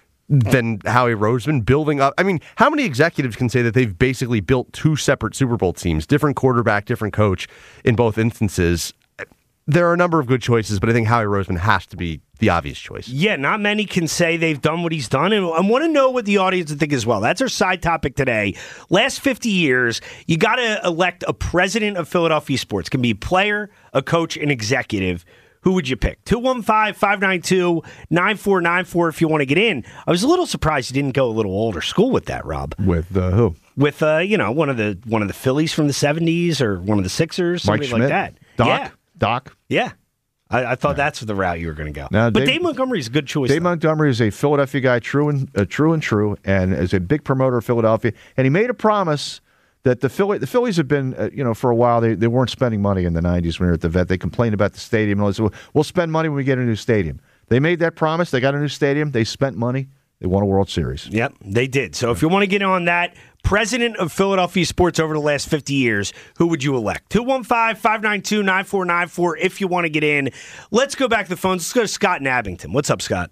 than Howie Roseman, building up. I mean, how many executives can say that they've basically built two separate Super Bowl teams, different quarterback, different coach in both instances? There are a number of good choices, but I think Howie Roseman has to be the obvious choice. Yeah, not many can say they've done what he's done, and I want to know what the audience would think as well. That's our side topic today. Last fifty years, you got to elect a president of Philadelphia sports. It can be a player, a coach, an executive. Who would you pick? two one five, five nine two, nine four nine four if you want to get in. I was a little surprised you didn't go a little older school with that, Rob. With uh, who? With, uh, you know, one of the one of the Phillies from the seventies or one of the Sixers, Mike something Schmidt? like that. Doc? Yeah. Doc? Yeah. I, I thought that's the route you were going to go. No, but Dave- Dave Montgomery's a good choice. Dave though. Montgomery is a Philadelphia guy, true and uh, true and true, and is a big promoter of Philadelphia. And he made a promise that the Philly, the Phillies have been, uh, you know, for a while, they, they weren't spending money in the nineties when they were at the Vet. They complained about the stadium. And they said, we'll spend money when we get a new stadium. They made that promise. They got a new stadium. They spent money. They won a World Series. Yep, they did. So if you want to get on that, president of Philadelphia sports over the last fifty years, who would you elect? two one five, five nine two, nine four nine four if you want to get in. Let's go back to the phones. Let's go to Scott in Abington. What's up, Scott?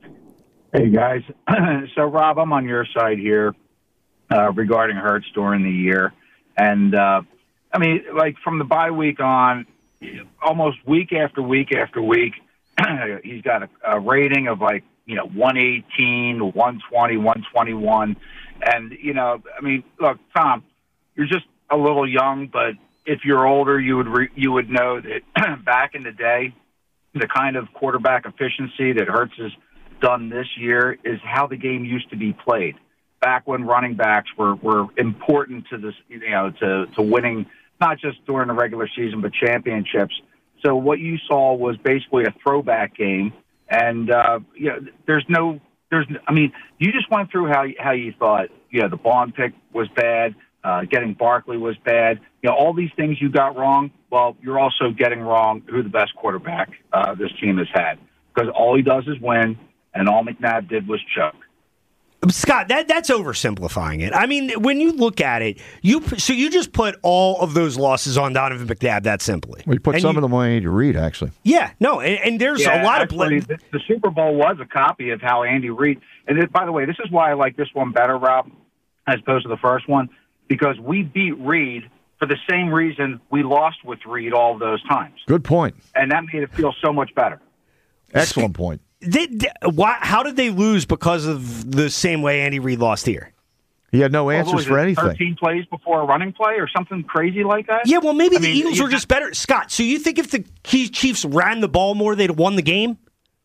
Hey, guys. So, Rob, I'm on your side here uh, regarding Hurts during the year. And, uh, I mean, like, from the bye week on, almost week after week after week, he's got a, a rating of, like, you know, one eighteen, one twenty, one twenty-one. And, you know, I mean, look, Tom, you're just a little young, but if you're older, you would re- you would know that back in the day, the kind of quarterback efficiency that Hurts has done this year is how the game used to be played. Back when running backs were, were important to this, you know, to, to winning, not just during the regular season, but championships. So what you saw was basically a throwback game. And, uh, you know, there's no, there's, I mean, you just went through how, how you thought, you know, the Bond pick was bad, uh, getting Barkley was bad. You know, all these things you got wrong. Well, you're also getting wrong who the best quarterback uh, this team has had. Because all he does is win, and all McNabb did was choke. Scott, that that's oversimplifying it. I mean, when you look at it, you so you just put all of those losses on Donovan McNabb that simply. We put and some you, of them on Andy Reid, actually. Yeah, no, and, and there's yeah, a lot actually, of blame. The, the Super Bowl was a copy of how Andy Reid. And it, by the way, this is why I like this one better, Rob, as opposed to the first one, because we beat Reid for the same reason we lost with Reid all of those times. Good point. And that made it feel so much better. Excellent point. Did, why, how did they lose because of the same way Andy Reid lost here? He had no answers well, for it, anything. thirteen plays before a running play or something crazy like that? Yeah, well, maybe I the mean, Eagles were know, just better. Scott, so you think if the Chiefs ran the ball more, they'd have won the game?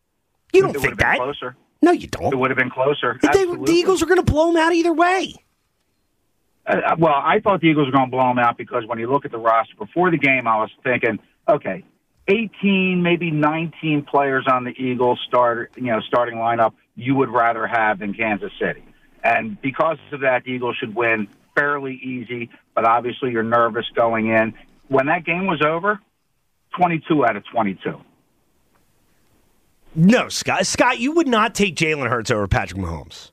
You don't it think would have that? been closer. No, you don't. It would have been closer. They, the Eagles were going to blow them out either way. Uh, well, I thought the Eagles were going to blow them out because when you look at the roster before the game, I was thinking, okay, eighteen, maybe nineteen players on the Eagles start, you know, starting lineup you would rather have than Kansas City. And because of that, the Eagles should win fairly easy, but obviously you're nervous going in. When that game was over, twenty-two out of twenty-two. No, Scott. Scott, you would not take Jalen Hurts over Patrick Mahomes.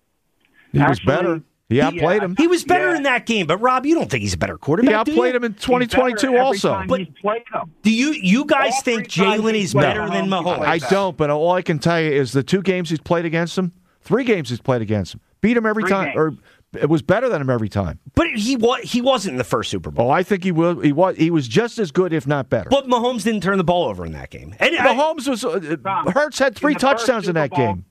He was Actually, better. He outplayed yeah, him. He was better yeah. in that game, but Rob, you don't think he's a better quarterback. He outplayed him in twenty twenty-two also. But do you you guys think Jalen is better than Mahomes? I don't, but all I can tell you is the two games he's played against him, three games he's played against him, beat him every Three time, games. or it was better than him every time. But he was he wasn't in the first Super Bowl. Oh, I think he will. He was. He was just as good, if not better. But Mahomes didn't turn the ball over in that game. And Mahomes was. Uh, Tom, Hurts had three in the first touchdowns in Super that Bowl- game.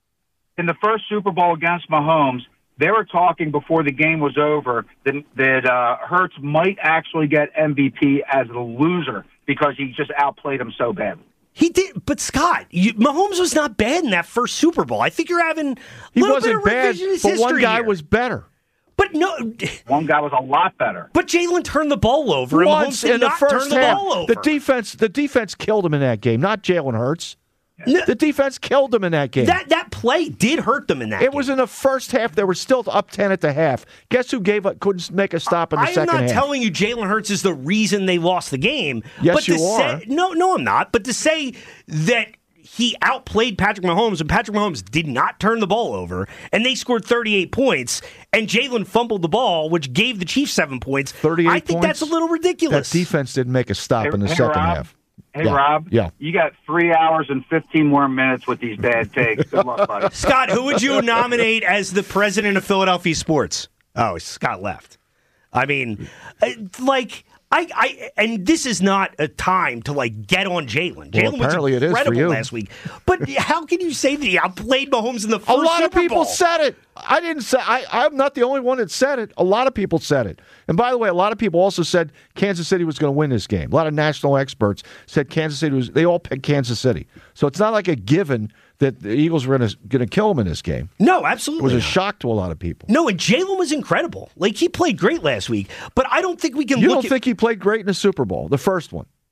In the first Super Bowl against Mahomes, they were talking before the game was over that, that uh, Hurts might actually get M V P as the loser because he just outplayed him so badly. He did, but Scott, you, Mahomes was not bad in that first Super Bowl. I think you're having a He little wasn't bit of bad, revisionist but one history guy here. was better. But no, One guy was a lot better. but Jalen turned the ball over, and Once Mahomes did in the not first turn the half, ball over. the defense, the defense killed him in that game. Not Jalen Hurts. No, The defense killed him in that game. that that play did hurt them in that. It game. was in the first half. They were still up ten at the half. Guess who gave up? Couldn't make a stop in the I am second not half. telling you Jalen Hurts is the reason they lost the game. Yes, but to you say, are. No, no, I'm not. But to say that he outplayed Patrick Mahomes and Patrick Mahomes did not turn the ball over, and they scored thirty-eight points, and Jalen fumbled the ball, which gave the Chiefs seven points. thirty-eight I think points? that's a little ridiculous. That defense didn't make a stop Hey- in the hey, second Rob. half. Hey, Yeah. Rob. Yeah. You got three hours and fifteen more minutes with these bad takes. Good luck, buddy. Scott, who would you nominate as the president of Philadelphia sports? Oh, Scott left. I mean, uh, like, I, I, and this is not a time to like get on Jalen. Well, Jalen apparently was it is for incredible you. last week. But how can you say that he outplayed Mahomes in the first A lot Super of people Bowl? said it. I didn't say. I, I'm not the only one that said it. A lot of people said it. And by the way, a lot of people also said Kansas City was going to win this game. A lot of national experts said Kansas City was. They all picked Kansas City. So it's not like a given that the Eagles were going to going to kill them in this game. No, It absolutely. was a not. shock to a lot of people. No, and Jalen was incredible. Like, he played great last week. But I don't think we can You look don't at. think he played great in the Super Bowl, the first one?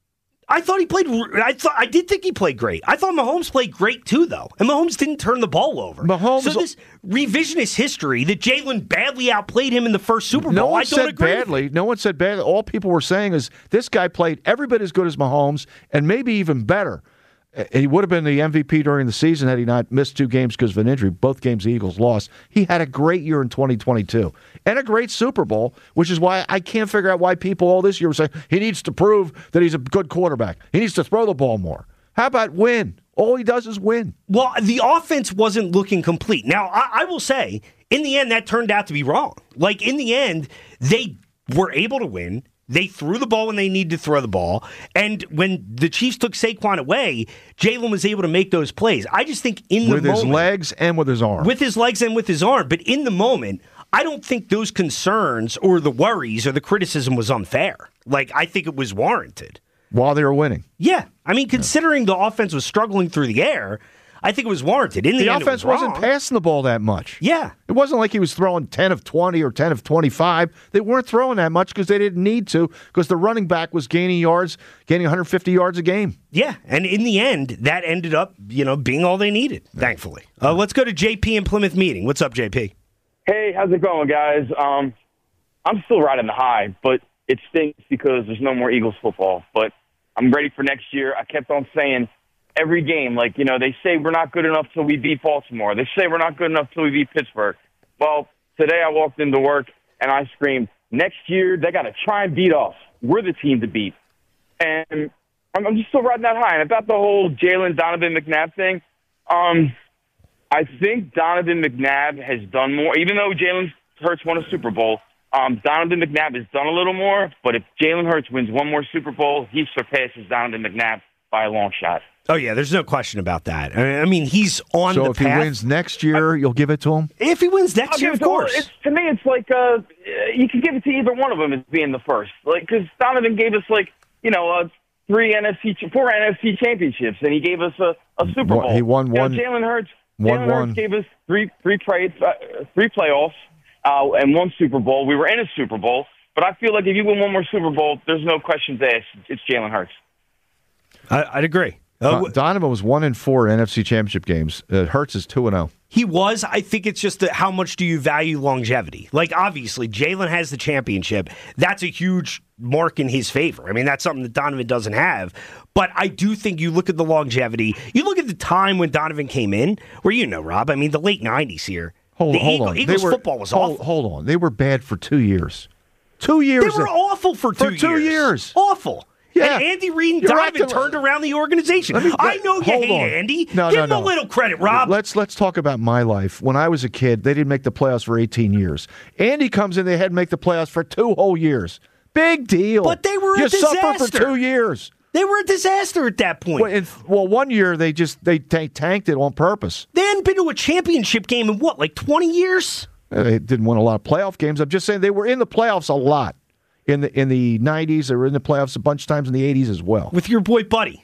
I thought he played. I thought I did think he played great. I thought Mahomes played great too, though, and Mahomes didn't turn the ball over. Mahomes. So this revisionist history that Jalen badly outplayed him in the first Super Bowl. No one I don't said agree badly. with No one said badly. All people were saying is this guy played every bit as good as Mahomes, and maybe even better. He would have been the M V P during the season had he not missed two games because of an injury. Both games the Eagles lost. He had a great year in twenty twenty-two and a great Super Bowl, which is why I can't figure out why people all this year were saying he needs to prove that he's a good quarterback. He needs to throw the ball more. How about win? All he does is win. Well, the offense wasn't looking complete. Now, I, I will say, in the end, that turned out to be wrong. Like, in the end, they were able to win. They threw the ball when they needed to throw the ball. And when the Chiefs took Saquon away, Jalen was able to make those plays. I just think in the with moment... With his legs and with his arm. With his legs and with his arm. But in the moment, I don't think those concerns or the worries or the criticism was unfair. Like, I think it was warranted. While they were winning. Yeah. I mean, considering the offense was struggling through the air, I think it was warranted. In the, the end, offense it was wasn't wrong. passing the ball that much. Yeah. It wasn't like he was throwing ten of twenty or ten of twenty-five. They weren't throwing that much because they didn't need to because the running back was gaining yards, gaining one hundred fifty yards a game. Yeah, and in the end, that ended up, you know, being all they needed, thankfully. Uh, let's go to J P in Plymouth Meeting. What's up, J P? Hey, how's it going, guys? Um, I'm still riding the high, but it stinks because there's no more Eagles football. But I'm ready for next year. I kept on saying every game, like, you know, they say we're not good enough till we beat Baltimore. They say we're not good enough till we beat Pittsburgh. Well, today I walked into work and I screamed, next year they got to try and beat us. We're the team to beat. And I'm, I'm just still riding that high. And about the whole Jalen Donovan McNabb thing, um, I think Donovan McNabb has done more. Even though Jalen Hurts won a Super Bowl, um, Donovan McNabb has done a little more. But if Jalen Hurts wins one more Super Bowl, he surpasses Donovan McNabb by a long shot. Oh, yeah, there's no question about that. I mean, he's on so the if path. he wins next year, you'll give it to him? If he wins next I'll year, give of it to- course. It's, to me, it's like uh, you can give it to either one of them as being the first. Like, because Donovan gave us, like, you know, uh, three N F C, four N F C championships, and he gave us a, a Super Bowl. He won You know, one. Jalen Hurts, won Jalen one. Hurts gave us three, three, play, uh, three playoffs uh, and one Super Bowl. We were in a Super Bowl. But I feel like if you win one more Super Bowl, there's no questions asked. It's Jalen Hurts. I, I'd agree. Uh, Donovan was one in four N F C championship games. Uh, Hurts is two and zero. He was. I think it's just that how much do you value longevity? Like, obviously, Jalen has the championship. That's a huge mark in his favor. I mean, that's something that Donovan doesn't have. But I do think you look at the longevity. You look at the time when Donovan came in, where, you know, Rob, I mean, the late nineties here. Hold, the hold Eagle, on. Eagles They were- football was hold, awful. Hold on. They were bad for two years. Two years. They were awful for two For two years. years. Awful. Yeah. And Andy Reid and You're Donovan acting- turned around the organization. Let me- I know you hold hate on. Andy. No, Give no, him no. a little credit, Rob. Let's let's talk about my life. When I was a kid, they didn't make the playoffs for eighteen years. Andy comes in, they had to make the playoffs for two whole years. Big deal. But they were a you suffered for disaster. two years. They were a disaster at that point. Well, in, well, one year they just they ta- tanked it on purpose. They hadn't been to a championship game in what, like twenty years? Uh, They didn't win a lot of playoff games. I'm just saying they were in the playoffs a lot. In the in the nineties, they were in the playoffs a bunch of times in the eighties as well. With your boy Buddy.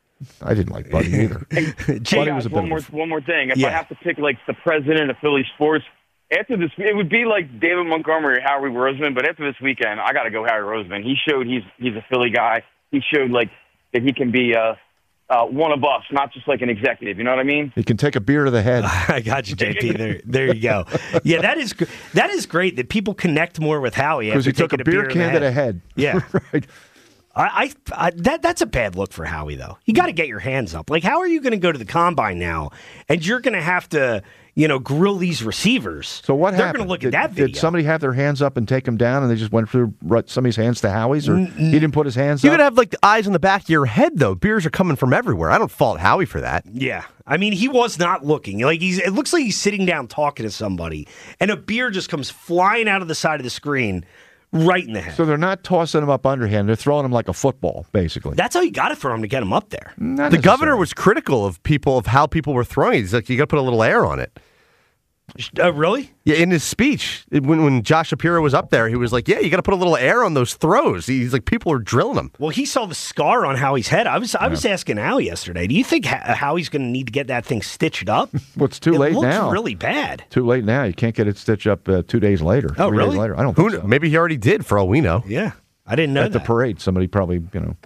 I didn't like Buddy either. Hey, Buddy guys, was a bit one of more, a- one more thing. If Yeah. I have to pick, like, the president of Philly sports, after this, it would be like David Montgomery or Howie Roseman, but after this weekend, I got to go Howie Roseman. He showed he's he's a Philly guy. He showed, like, that he can be uh, uh, one of us, not just like an executive. You know what I mean? He can take a beer to the head. I got you, J P. There, there you go. Yeah, that is gr- that is great that people connect more with Howie Because after he took a taking beer in can the to the head. Yeah. right. I, I, I that that's a bad look for Howie, though. You got to get your hands up. Like, how are you going to go to the combine now, and you're going to have to, you know, grill these receivers? So what They're happened? going to look did, at that video. Did somebody have their hands up and take him down, and they just went through right- somebody's hands to Howie's, or he didn't put his hands You up? could have like the eyes in the back of your head, though. Beers are coming from everywhere. I don't fault Howie for that. Yeah, I mean, he was not looking. Like he's. It looks like he's sitting down talking to somebody, and a beer just comes flying out of the side of the screen, right in the head. So they're not tossing him up underhand; they're throwing him like a football, basically. That's how you got to throw him to get him up there. Not The governor necessarily. was critical of people, of how people were throwing. He's like, you got to put a little air on it. Uh, really? Yeah, in his speech, when when Josh Shapiro was up there, he was like, yeah, you got to put a little air on those throws. He's like, people are drilling him. Well, he saw the scar on Howie's head. I was I was asking Howie yesterday. Do you think Ho- Howie's going to need to get that thing stitched up? Well, it's too it late looks now. really bad. Too late now. You can't get it stitched up uh, two days later. Oh, three really? Days later. I don't Who think kn- so. Maybe he already did, for all we know. Yeah, I didn't know At that. the parade, somebody probably you know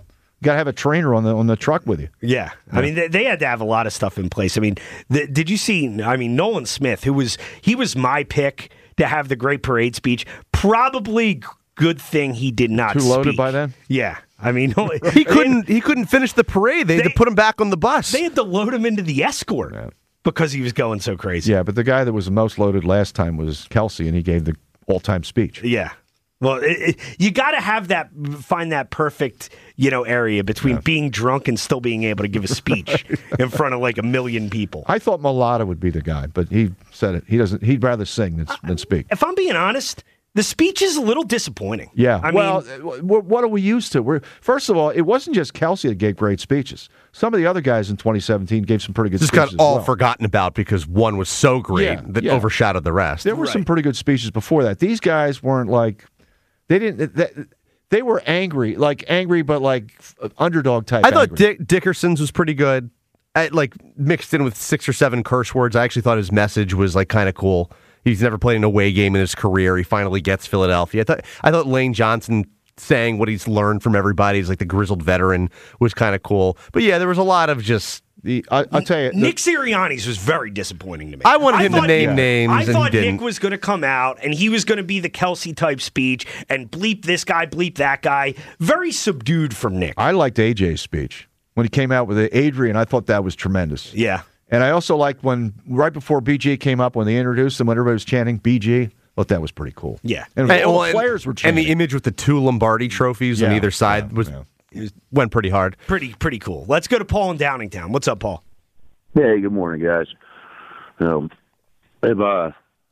You got to have a trainer on the on the truck with you. Yeah. I mean, they, they had to have a lot of stuff in place. I mean, the, did you see, I mean, Nolan Smith, who was, he was my pick to have the great parade speech. Probably good thing he did not Too loaded speak. by then? Yeah. I mean, he couldn't he couldn't finish the parade. They, they had to put him back on the bus. They had to load him into the escort yeah. because he was going so crazy. Yeah, but the guy that was the most loaded last time was Kelsey, and he gave the all-time speech. Yeah. Well, it, it, you got to have that, find that perfect, you know, area between yeah. being drunk and still being able to give a speech right. in front of like a million people. I thought Mulata would be the guy, but he said it. He doesn't. He'd rather sing than, than speak. If I'm being honest, the speech is a little disappointing. Yeah. I well, mean, what are we used to? We're first of all, it wasn't just Kelsey that gave great speeches. Some of the other guys in twenty seventeen gave some pretty good Just speeches. Just got all well. forgotten about because one was so great yeah, that yeah. overshadowed the rest. There were right. some pretty good speeches before that. These guys weren't like they didn't. They, they were angry, like angry, but like underdog type. I thought angry. Dick, Dickerson's was pretty good. I, like mixed in with six or seven curse words. I actually thought his message was like kind of cool. He's never played an away game in his career. He finally gets Philadelphia. I thought I thought Lane Johnson saying what he's learned from everybody. He's like the grizzled veteran was kind of cool. But yeah, there was a lot of just the. I, I'll tell you, Nick the, Sirianni's was very disappointing to me. I wanted I him thought, to name yeah. names. I and thought he didn't. Nick was going to come out and he was going to be the Kelsey type speech and bleep this guy, bleep that guy. Very subdued from Nick. I liked A J's speech when he came out with Adrian. I thought that was tremendous. Yeah. And I also liked when, right before B G came up, when they introduced him, when everybody was chanting B G, I thought that was pretty cool. Yeah. And, and all well, the players were chanting. And the image with the two Lombardi trophies yeah, on either side yeah, was yeah. went pretty hard. Pretty, pretty cool. Let's go to Paul in Downingtown. What's up, Paul? Hey, good morning, guys. Um, I'm uh,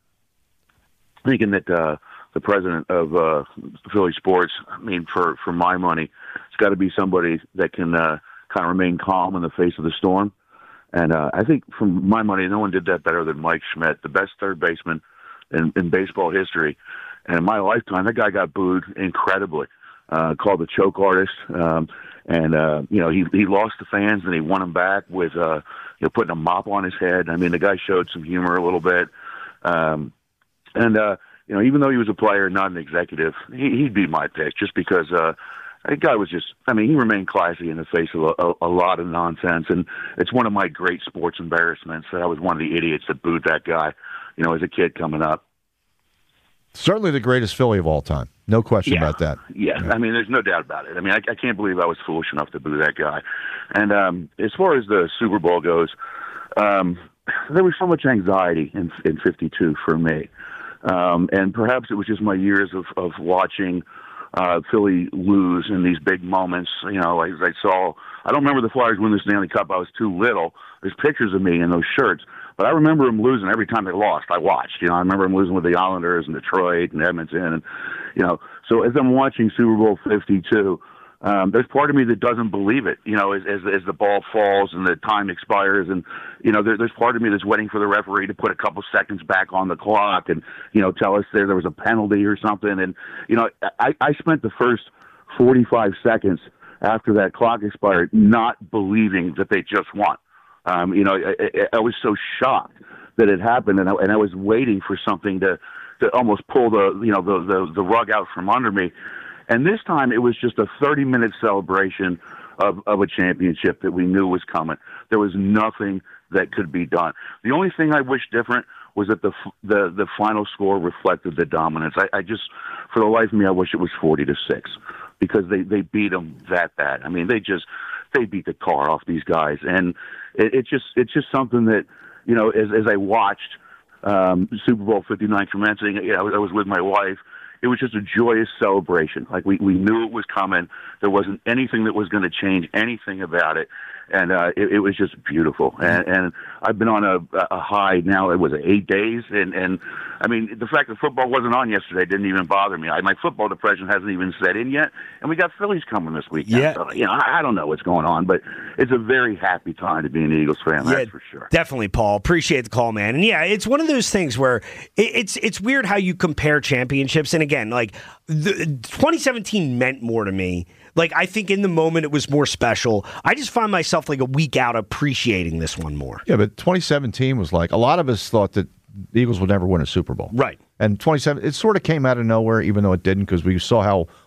thinking that uh, the president of uh, Philly Sports, I mean, for, for my money, it's got to be somebody that can uh, kind of remain calm in the face of the storm. And uh, I think, from my money, no one did that better than Mike Schmidt, the best third baseman in, in baseball history. And in my lifetime, that guy got booed incredibly, uh, called the choke artist. Um, and, uh, you know, he, he lost the fans and he won them back with, uh, you know, putting a mop on his head. I mean, the guy showed some humor a little bit. Um, and, uh, you know, even though he was a player, not an executive, he, he'd be my pick just because uh, that guy was just, I mean, he remained classy in the face of a, a, a lot of nonsense. And it's one of my great sports embarrassments that I was one of the idiots that booed that guy, you know, as a kid coming up. Certainly the greatest Philly of all time. No question yeah. about that. Yeah. yeah, I mean, there's no doubt about it. I mean, I, I can't believe I was foolish enough to boo that guy. And um, as far as the Super Bowl goes, um, there was so much anxiety in, in fifty-two for me. Um, and perhaps it was just my years of, of watching uh, Philly lose in these big moments. You know, I, I saw, I don't remember the Flyers win the Stanley Cup. I was too little. There's pictures of me in those shirts. But I remember them losing every time they lost. I watched. You know, I remember them losing with the Islanders and Detroit and Edmonton. And, you know, so as I'm watching Super Bowl fifty-two, um, there's part of me that doesn't believe it, you know, as, as, as the ball falls and the time expires. And, you know, there, there's part of me that's waiting for the referee to put a couple seconds back on the clock and, you know, tell us there, there was a penalty or something. And, you know, I, I spent the first forty-five seconds after that clock expired not believing that they just won. Um, you know, I, I was so shocked that it happened, and I, and I was waiting for something to, to almost pull the, you know, the, the, the rug out from under me. And this time it was just a thirty-minute celebration of, of a championship that we knew was coming. There was nothing that could be done. The only thing I wish different was that the the, the final score reflected the dominance. I, I just, for the life of me, I wish it was forty to six because they, they beat them that bad. I mean, they just they beat the tar off these guys, and it, it just it's just something that, you know, as as I watched um, Super Bowl fifty-nine commencing, you know, I was, I was with my wife. It was just a joyous celebration. Like we, we knew it was coming. There wasn't anything that was going to change anything about it. And uh, it, it was just beautiful. And, and I've been on a, a high now. It was eight days. And, and I mean, the fact that football wasn't on yesterday didn't even bother me. I, my football depression hasn't even set in yet. And we got Phillies coming this weekend. Yeah. So, you know, I, I don't know what's going on, but it's a very happy time to be an Eagles fan. That's yeah, for sure. Definitely, Paul. Appreciate the call, man. And yeah, it's one of those things where it, it's it's weird how you compare championships. And again, like the, twenty seventeen meant more to me. Like, I think in the moment it was more special. I just find myself like a week out appreciating this one more. Yeah, but twenty seventeen was like, a lot of us thought that the Eagles would never win a Super Bowl. Right. And twenty-seven, it sort of came out of nowhere, even though it didn't, because we saw how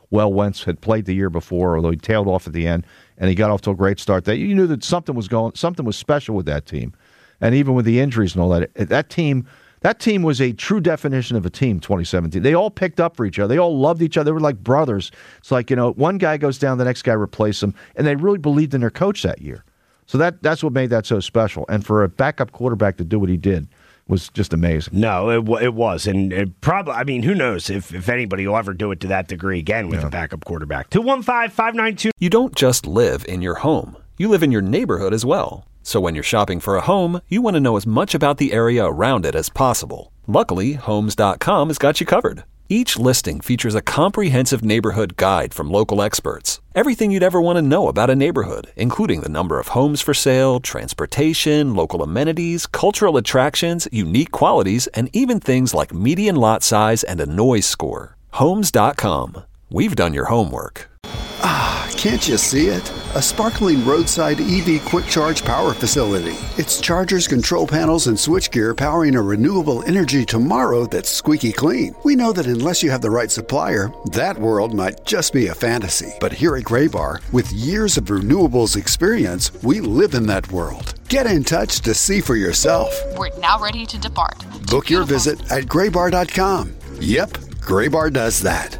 well Wentz had played the year before, although he tailed off at the end, and he got off to a great start. That you knew that something was going, something was special with that team, and even with the injuries and all that, that team, that team was a true definition of a team. twenty seventeen, they all picked up for each other. They all loved each other. They were like brothers. It's like, you know, one guy goes down, the next guy replaces him, and they really believed in their coach that year. So that that's what made that so special. And for a backup quarterback to do what he did was just amazing. No, it, w- it was. And it probably, I mean, who knows if, if anybody will ever do it to that degree again with yeah. a backup quarterback. two one five, five nine two You don't just live in your home. You live in your neighborhood as well. So when you're shopping for a home, you want to know as much about the area around it as possible. Luckily, Homes dot com has got you covered. Each listing features a comprehensive neighborhood guide from local experts. Everything you'd ever want to know about a neighborhood, including the number of homes for sale, transportation, local amenities, cultural attractions, unique qualities, and even things like median lot size and a noise score. Homes dot com. We've done your homework. Ah, can't you see it? A sparkling roadside E V quick charge power facility. It's chargers, control panels, and switchgear powering a renewable energy tomorrow that's squeaky clean. We know that unless you have the right supplier, that world might just be a fantasy. But here at Graybar, with years of renewables experience, we live in that world. Get in touch to see for yourself. We're now ready to depart. Book your visit at graybar dot com. Yep, Graybar does that.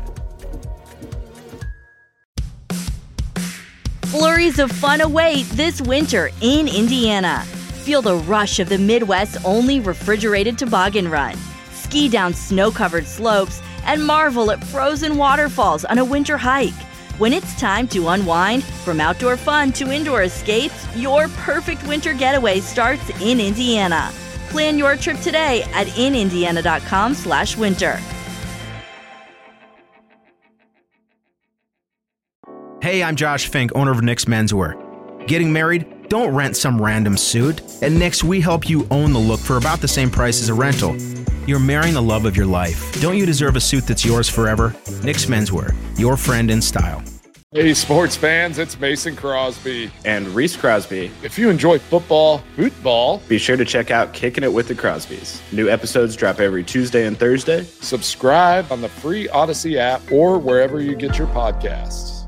Flurries of fun await this winter in Indiana. Feel the rush of the Midwest's only refrigerated toboggan run. Ski down snow-covered slopes and marvel at frozen waterfalls on a winter hike. When it's time to unwind, from outdoor fun to indoor escapes, your perfect winter getaway starts in Indiana. Plan your trip today at in indiana dot com slash winter. Hey, I'm Josh Fink, owner of Nick's Menswear. Getting married? Don't rent some random suit. At Nick's, we help you own the look for about the same price as a rental. You're marrying the love of your life. Don't you deserve a suit that's yours forever? Nick's Menswear, your friend in style. Hey, sports fans, it's Mason Crosby. And Reese Crosby. If you enjoy football, football, be sure to check out Kicking It with the Crosbys. New episodes drop every Tuesday and Thursday. Subscribe on the free Odyssey app or wherever you get your podcasts.